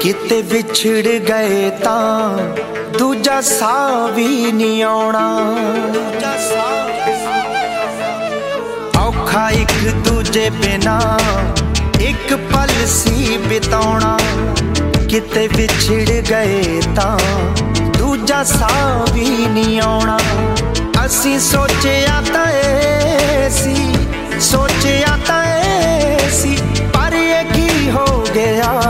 किते विछड़ गए तां दूजा साह भी नहीं आउणा। औखा एक दूजे बिना एक पल सी बिताउणा। किते विछड़ गए तां दूजा साह भी नहीं आउणा। असीं सोचिया